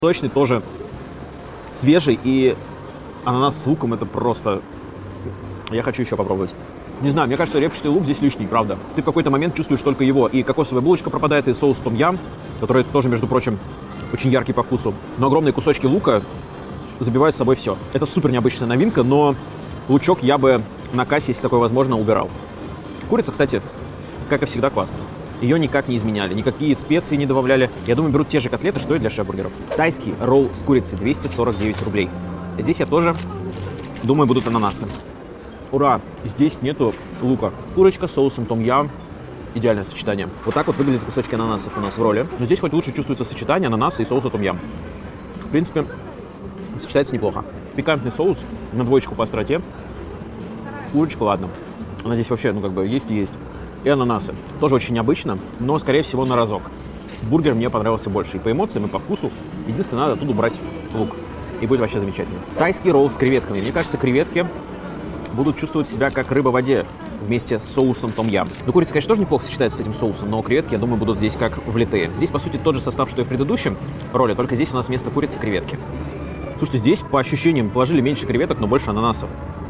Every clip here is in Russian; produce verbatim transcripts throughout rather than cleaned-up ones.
Точный тоже свежий, и ананас с луком — это просто... Я хочу еще попробовать. Не знаю, мне кажется, репчатый лук здесь лишний, правда. Ты в какой-то момент чувствуешь только его. И кокосовая булочка пропадает, и соус том-ям, который тоже, между прочим, очень яркий по вкусу. Но огромные кусочки лука забивают с собой все. Это супер необычная новинка, но лучок я бы на кассе, если такое возможно, убирал. Курица, кстати, как и всегда, классная. Ее никак не изменяли, никакие специи не добавляли. Я думаю, берут те же котлеты, что и для шеф-бургеров. Тайский ролл с курицей, двести сорок девять рублей. Здесь я тоже думаю, будут ананасы. Ура! Здесь нету лука. Курочка с соусом том-ям. Идеальное сочетание. Вот так вот выглядят кусочки ананасов у нас в ролле. Но здесь хоть лучше чувствуется сочетание ананаса и соуса том-ям. В принципе, сочетается неплохо. Пикантный соус на двоечку по остроте. Курочка, ладно. Она здесь вообще, ну как бы, есть и есть. И ананасы. Тоже очень необычно, но, скорее всего, на разок. Бургер мне понравился больше и по эмоциям, и по вкусу. Единственное, надо оттуда брать лук. И будет вообще замечательно. Тайский ролл с креветками. Мне кажется, креветки будут чувствовать себя как рыба в воде вместе с соусом том-ям. Ну, курица, конечно, тоже неплохо сочетается с этим соусом, но креветки, я думаю, будут здесь как влитые. Здесь, по сути, тот же состав, что и в предыдущем ролле, только здесь у нас вместо курицы креветки. Слушайте, здесь, по ощущениям, положили меньше креветок, но больше ананасов.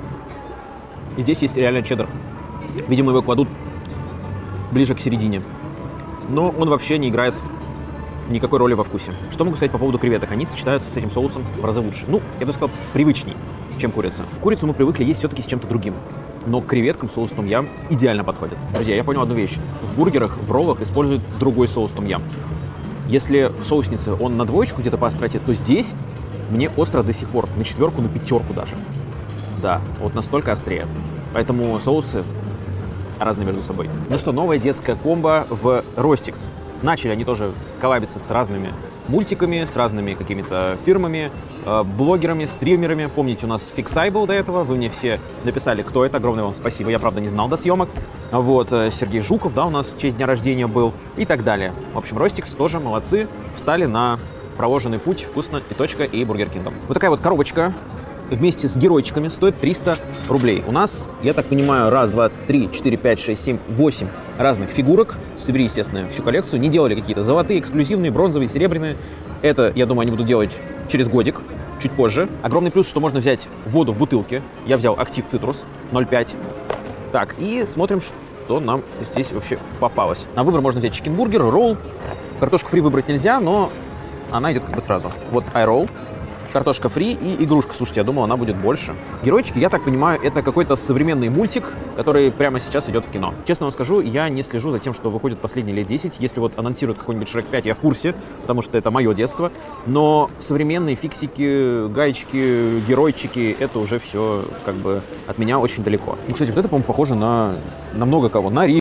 И здесь есть реально чеддер. Видимо, его кладут ближе к середине. Но он вообще не играет никакой роли во вкусе. Что могу сказать по поводу креветок? Они сочетаются с этим соусом в разы лучше. Ну, я бы сказал, привычней, чем курица. Курицу мы привыкли есть все-таки с чем-то другим. Но к креветкам соус том-ям идеально подходит. Друзья, я понял одну вещь. В бургерах, в роллах используют другой соус том-ям. Если в соуснице он на двоечку где-то по остроте, то здесь мне остро до сих пор. На четверку, на пятерку даже. Да, вот настолько острее. Поэтому соусы разные между собой. Ну что, новая детская комбо в Ростикс. Начали они тоже коллабиться с разными мультиками, с разными какими-то фирмами, э, блогерами, стримерами. Помните, у нас Фиксай был до этого, вы мне все написали, кто это, огромное вам спасибо, я, правда, не знал до съемок. Вот, Сергей Жуков, да, у нас в честь дня рождения был и так далее. В общем, Ростикс тоже молодцы, встали на проложенный путь вкусно и точка, и Бургер Кингом. Вот такая вот коробочка вместе с геройчиками стоит триста рублей. У нас, я так понимаю, раз, два, три, четыре, пять, шесть, семь, восемь разных фигурок. Собери, естественно, всю коллекцию. Не делали какие-то золотые, эксклюзивные, бронзовые, серебряные. Это, я думаю, они будут делать через годик, чуть позже. Огромный плюс, что можно взять воду в бутылке. Я взял Актив Цитрус ноль пять. Так, и смотрим, что нам здесь вообще попалось. На выбор можно взять чикенбургер, ролл. Картошку фри выбрать нельзя, но она идет как бы сразу. Вот айролл. Картошка фри и игрушка. Слушайте, я думал, она будет больше. Геройчики, я так понимаю, это какой-то современный мультик, который прямо сейчас идет в кино. Честно вам скажу, я не слежу за тем, что выходит последние лет десять. Если вот анонсируют какой-нибудь Шрек пять, я в курсе, потому что это мое детство. Но современные фиксики, гаечки, геройчики, это уже все как бы от меня очень далеко. Ну, кстати, вот это, по-моему, похоже на, на много кого. На Ри